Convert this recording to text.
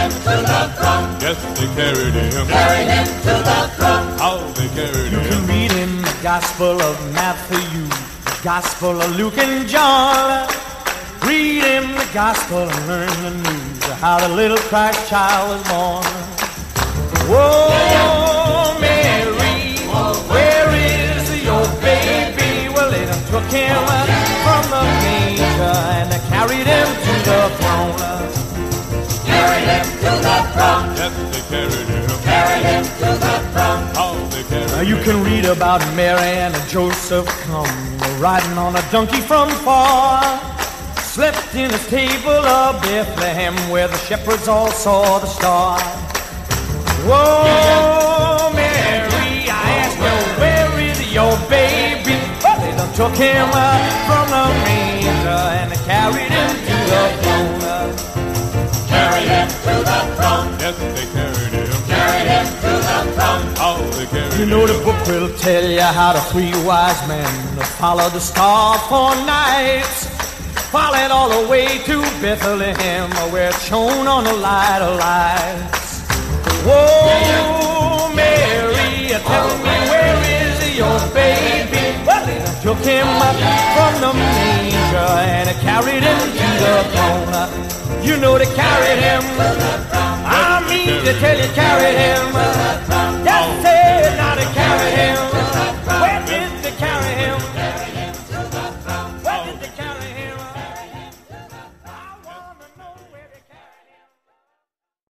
him to the throne. Yes, they carried him. Carried him to the throne. How they carried him. You can read in the Gospel of Matthew, the Gospel of Luke and John. Read in the Gospel and learn the news of how the little Christ child was born. Whoa, Mary, where is your baby? Well, they done took him from the manger and they carried him to the throne. Carried him to the throne. Yes, they carried him. Carried him to the throne. How they carried him. You can read about Mary and Joseph come riding on a donkey from far. Slept in a stable of Bethlehem where the shepherds all saw the star. Whoa, Mary, I asked you, where is your baby? Well, they done took him from the manger and they carried him to the throne. Carried him to the throne. Yes, they carried him. Carried him to the throne. How they carried him. You know the book will tell you how the three wise men followed the star for nights. Followed all the way to Bethlehem where it shone on the light of lights. Whoa, Mary, tell me where is your baby? Well, they took him from the manger and they carried him to the throne. You know they carried him. I mean to tell you, carried him.